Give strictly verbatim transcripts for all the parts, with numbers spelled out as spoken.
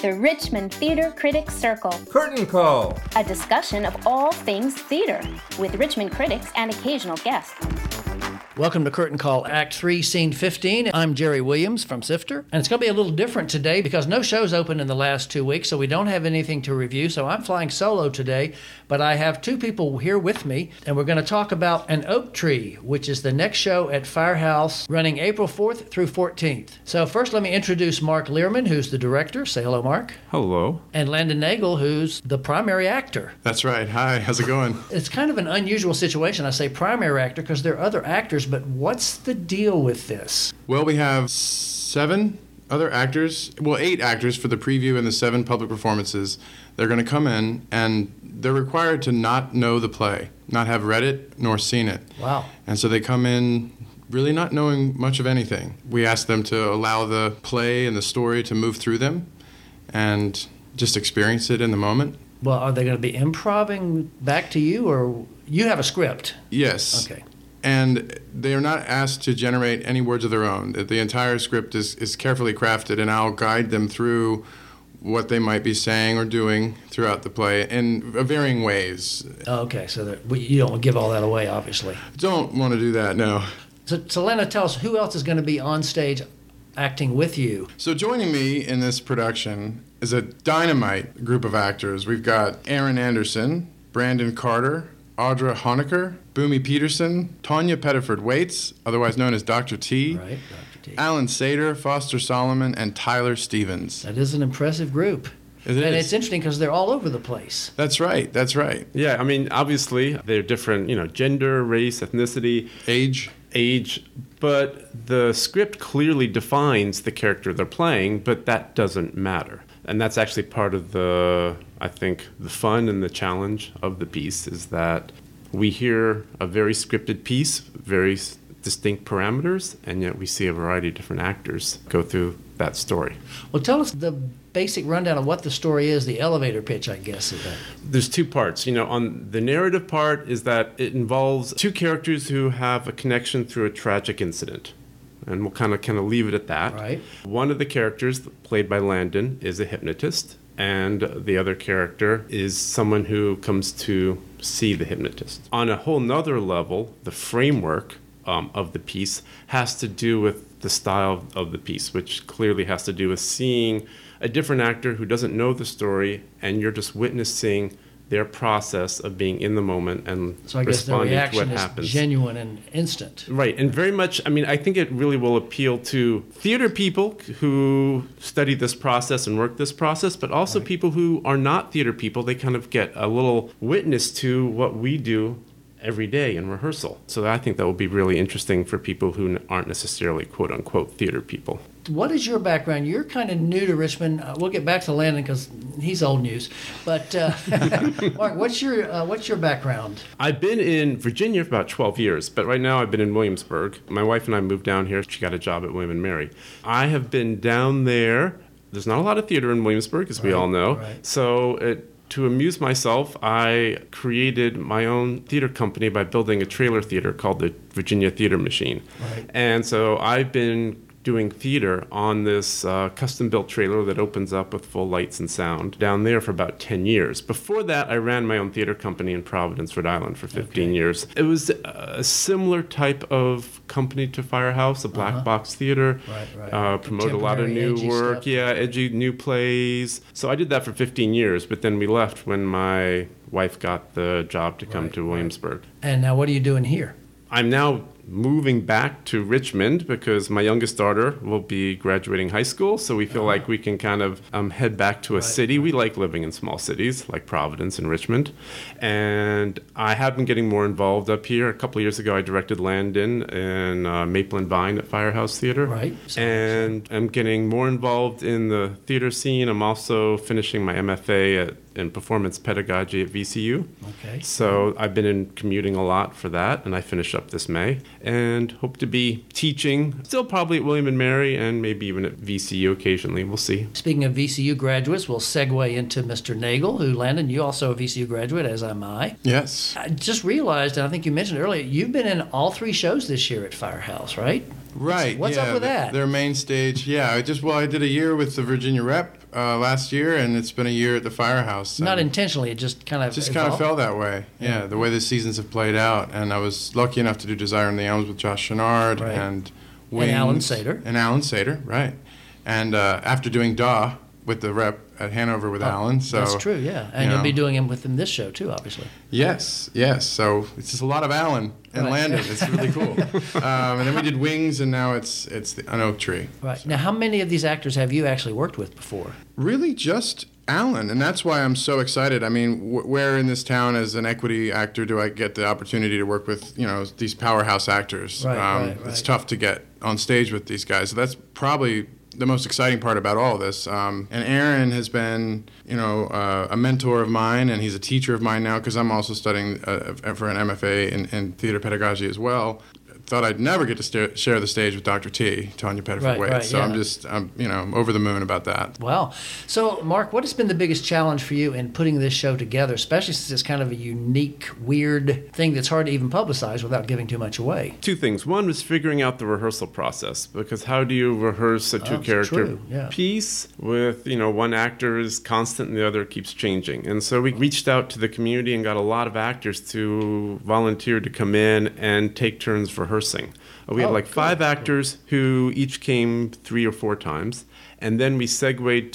The Richmond Theater Critics Circle. Curtain Call. A discussion of all things theater with Richmond critics and occasional guests. Welcome to Curtain Call, Act three, Scene fifteen. I'm Jerry Williams from Sifter. And it's going to be a little different today because no shows opened in the last two weeks, so we don't have anything to review. So I'm flying solo today, but I have two people here with me, and we're going to talk about An Oak Tree, which is the next show at Firehouse, running April fourth through fourteenth. So first, let me introduce Mark Learman, who's the director. Say hello, Mark. Hello. And Landon Nagel, who's the primary actor. That's right. Hi. How's it going? It's kind of an unusual situation. I say primary actor because there are other actors, but what's the deal with this? Well, we have seven other actors, well, eight actors for the preview and the seven public performances. They're going to come in, and they're required to not know the play, not have read it nor seen it. Wow. And so they come in really not knowing much of anything. We ask them to allow the play and the story to move through them and just experience it in the moment. Well, are they going to be improvising back to you, or you have a script? Yes. Okay. And they are not asked to generate any words of their own. The entire script is, is carefully crafted, and I'll guide them through what they might be saying or doing throughout the play in varying ways. Oh, okay, so that, we- you don't give all that away, obviously. Don't want to do that, no. So, so Lena, tell us, who else is going to be on stage acting with you? So joining me in this production is a dynamite group of actors. We've got Aaron Anderson, Brandon Carter, Audra Honecker, Boomy Peterson, Tanya Pettiford-Waits, otherwise known as Doctor T, Right, Doctor T. Alan Sater, Foster Solomon, and Tyler Stevens. That is an impressive group. It And is. it's interesting because they're all over the place. That's right, that's right. Yeah, I mean, obviously, they're different, you know, gender, race, ethnicity, Age. age, but the script clearly defines the character they're playing, but that doesn't matter. And that's actually part of the, I think, the fun and the challenge of the piece is that we hear a very scripted piece, very s- distinct parameters, and yet we see a variety of different actors go through that story. Well, tell us the basic rundown of what the story is, the elevator pitch, I guess. Is that. There's two parts. You know, on the narrative part is that it involves two characters who have a connection through a tragic incident. And we'll kind of kind of leave it at that. Right. One of the characters, played by Landon, is a hypnotist, and the other character is someone who comes to see the hypnotist. On a whole nother level, the framework um, of the piece has to do with the style of the piece, which clearly has to do with seeing a different actor who doesn't know the story, and you're just witnessing their process of being in the moment and So I guess the responding to reaction what is happens. genuine and instant. Right, and very much, I mean, I think it really will appeal to theater people who study this process and work this process, but also Right. people who are not theater people. They kind of get a little witness to what we do every day in rehearsal. So I think that will be really interesting for people who aren't necessarily quote-unquote theater people. What is your background? You're kind of new to Richmond. Uh, we'll get back to Landon because he's old news. But uh, Mark, what's your uh, what's your background? I've been in Virginia for about twelve years, but right now I've been in Williamsburg. My wife and I moved down here. She got a job at William and Mary. I have been down there. There's not a lot of theater in Williamsburg, as we Right, all know. right. So it, to amuse myself, I created my own theater company by building a trailer theater called the Virginia Theater Machine. Right. And so I've been doing theater on this uh, custom-built trailer that opens up with full lights and sound down there for about ten years. Before that, I ran my own theater company in Providence, Rhode Island for fifteen Okay. years. It was a similar type of company to Firehouse, a black Uh-huh. box theater. Right, right. Uh, promote a lot of Contemporary, new edgy work, stuff. yeah, edgy new plays. So I did that for fifteen years, but then we left when my wife got the job to come Right, to right. Williamsburg. And now what are you doing here? I'm now moving back to Richmond because my youngest daughter will be graduating high school, so we feel like we can kind of um, head back to a Right, city. We like living in small cities like Providence and Richmond. And I have been getting more involved up here. A couple of years ago, I directed Landon in uh, Maple and Vine at Firehouse Theater. Right. And I'm getting more involved in the theater scene. I'm also finishing my M F A at, in performance pedagogy at V C U. Okay. So I've been in commuting a lot for that, and I finish up this May. And hope to be teaching, still probably at William and Mary, and maybe even at V C U occasionally. We'll see. Speaking of V C U graduates, we'll segue into Mister Nagel, who, Landon, you also a V C U graduate, as am I. Yes. I just realized, and I think you mentioned earlier, you've been in all three shows this year at Firehouse, right? Right. What's yeah, up with th- that? Their main stage. Yeah, I just well, I did a year with the Virginia Rep uh, last year, and it's been a year at the Firehouse. Not and intentionally, it just kind of just kind of evolved. fell that way. Yeah, the way the seasons have played out, and I was lucky enough to do Desire in the Elms with Josh Chenard Right. and And Wings, Alan Sater. and Alan Sater, right? And uh, after doing Daw with the Rep at Hanover with Alan, so That's true, yeah. And you you'll know. be doing him with him this show, too, obviously. Yes, yes. So it's just a lot of Alan and Right. Landon. It's really cool. um, and then we did Wings, and now it's it's the, an Oak Tree. Right. Now, how many of these actors have you actually worked with before? Really, just Alan, and that's why I'm so excited. I mean, wh- where in this town, as an equity actor, do I get the opportunity to work with you know these powerhouse actors? Right, um, right, It's right. tough to get on stage with these guys. So that's probably the most exciting part about all of this. Um, and Aaron has been, you know, uh, a mentor of mine, and he's a teacher of mine now because I'm also studying uh, for an M F A in, in theater pedagogy as well. Thought I'd never get to sta- share the stage with Doctor T, Tanya Pettiford Right, Waite. right, so yeah. I'm just, I'm, you know, I'm over the moon about that. Wow. So, Mark, what has been the biggest challenge for you in putting this show together, especially since it's kind of a unique, weird thing that's hard to even publicize without giving too much away? Two things. One was figuring out the rehearsal process, because how do you rehearse a Oh, two-character true, yeah. piece with, you know, one actor is constant and the other keeps changing? And so we reached out to the community and got a lot of actors to volunteer to come in and take turns rehearsing. Uh, We had Oh, like cool, five cool. actors who each came three or four times. And then we segued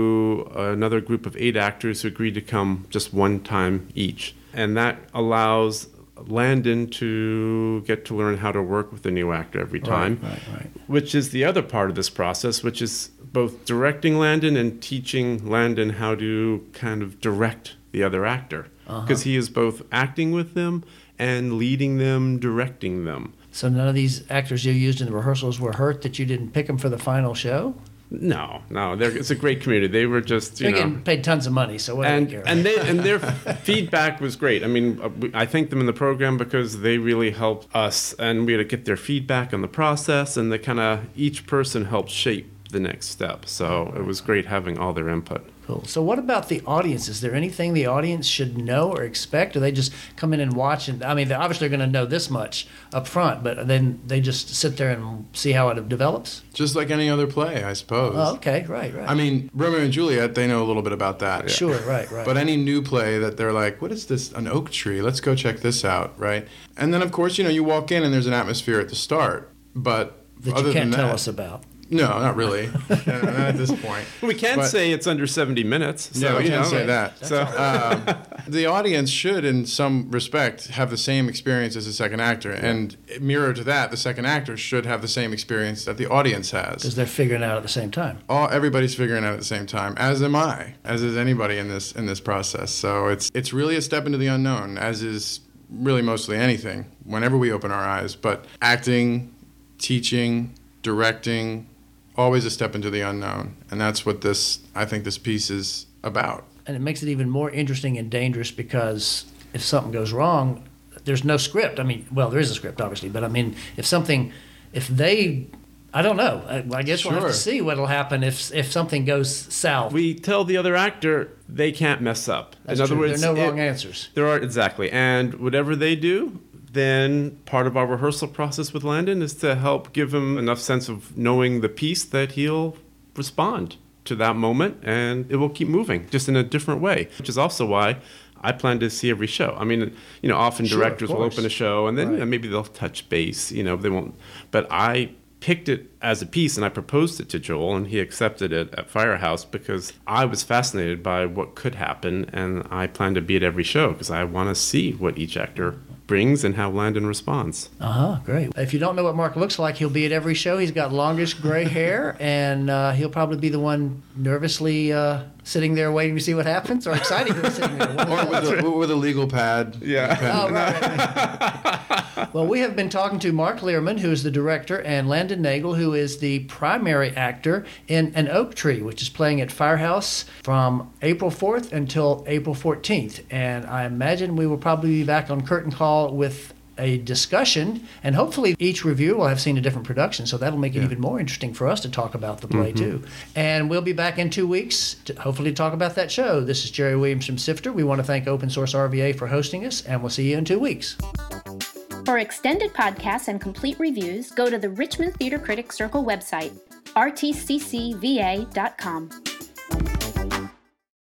to another group of eight actors who agreed to come just one time each. And that allows Landon to get to learn how to work with a new actor every time, Right, right, right. which is the other part of this process, which is both directing Landon and teaching Landon how to kind of direct the other actor. Because he is both acting with them and leading them, directing them. So none of these actors you used in the rehearsals were hurt that you didn't pick them for the final show? No, no, they're, it's a great community. They were just, you They're know... getting paid tons of money, so what do and they care? and they and their feedback was great. I mean, uh, we- I thank them in the program because they really helped us, and we had to get their feedback on the process, and they kind of each person helped shape the next step. So it was great having all their input. Cool. So what about the audience? Is there anything the audience should know or expect? Or they just come in and watch? And I mean, they're obviously going to know this much up front, but then they just sit there and see how it develops? Just like any other play, I suppose. Oh, okay, right, right. I mean, Romeo and Juliet, they know a little bit about that. Sure, right, right. But any new play that they're like, what is this? An oak tree? Let's go check this out, right? And then, of course, you know, you walk in and there's an atmosphere at the start. But that other you can't than tell that, us about. No, not really. not at this point. We can But- say it's under seventy minutes. So, Yeah, we you can know, say that. So um, the audience should, in some respect, have the same experience as the second actor. And mirror to that, the second actor should have the same experience that the audience Because has. they're figuring it out at the same time. All, everybody's figuring out at the same time, as am I, as is anybody in this in this process. So it's it's really a step into the unknown, as is really mostly anything, whenever we open our eyes. But acting, teaching, directing, always a step into the unknown. And that's what this, I think this piece is about. And it makes it even more interesting and dangerous because if something goes wrong, there's no script. I mean, well, there is a script, obviously, but I mean, if something, if they, I don't know. I, I guess we'll have Sure. to see what'll happen if if something goes south. we tell the other actor they can't mess up. That's in other true. words, there are no it- wrong answers. There are, exactly. And whatever they do, then part of our rehearsal process with Landon is to help give him enough sense of knowing the piece that he'll respond to that moment, and it will keep moving just in a different way, which is also why I plan to see every show. I mean, you know, often Sure, of directors will course. open a show and then Right. you know, maybe they'll touch base, you know, they won't. But I picked it as a piece and I proposed it to Joel and he accepted it at Firehouse because I was fascinated by what could happen, and I plan to be at every show because I want to see what each actor brings and how Landon responds. Uh huh. Great. If you don't know what Mark looks like, he'll be at every show. He's got longish gray hair, and uh, he'll probably be the one nervously uh, sitting there waiting to see what happens, or excited to be sitting there. One Or of with the- a, with a legal pad. Yeah. pen. Oh, right. Well, we have been talking to Mark Learman, who is the director, and Landon Nagel, who is the primary actor in An Oak Tree, which is playing at Firehouse from April fourth until April fourteenth. And I imagine we will probably be back on Curtain Call with a discussion, and hopefully each reviewer will have seen a different production, so that'll make it even more interesting for us to talk about the play, too. And we'll be back in two weeks to hopefully talk about that show. This is Jerry Williams from Sifter. We want to thank Open Source R V A for hosting us, and we'll see you in two weeks. For extended podcasts and complete reviews, go to the Richmond Theater Critics Circle website, r t c c v a dot com.